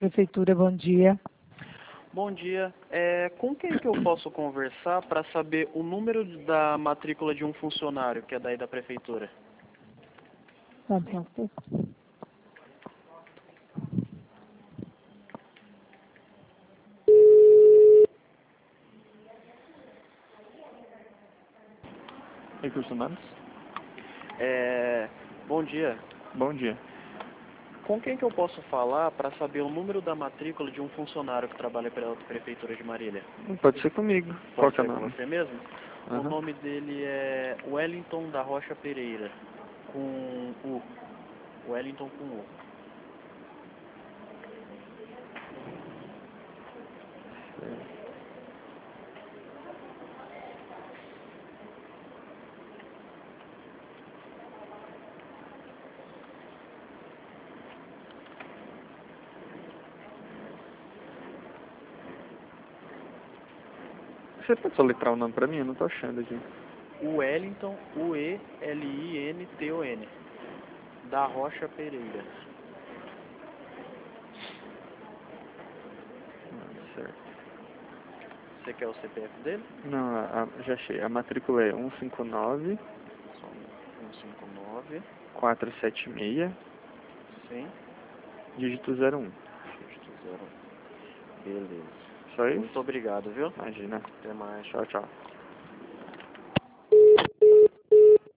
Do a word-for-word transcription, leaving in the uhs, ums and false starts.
Prefeitura, bom dia. Bom dia. É, com quem que eu posso conversar para saber o número da matrícula de um funcionário que é daí da prefeitura? Vamos lá, um pouco. Recursos Humanos? É, bom dia. Bom dia. Com quem que eu posso falar para saber o número da matrícula de um funcionário que trabalha pela prefeitura de Marília? Pode ser comigo. Qual Pode que é o ser com nome? você mesmo? O Aham. nome dele é Wellington da Rocha Pereira, com U. Wellington com U. Você pode soletrar o nome pra mim? Eu não tô achando aqui. Wellington, U E L I N T O N, da Rocha Pereira. Ah, certo. Você quer o C P F dele? Não, a, a- já achei. A matrícula é um cinco nove, Só um um cinco nove, quatro sete seis, sim, dígito zero um. dígito zero um. Beleza. Só isso? Muito obrigado, viu? Imagina. Até mais. Tchau, tchau.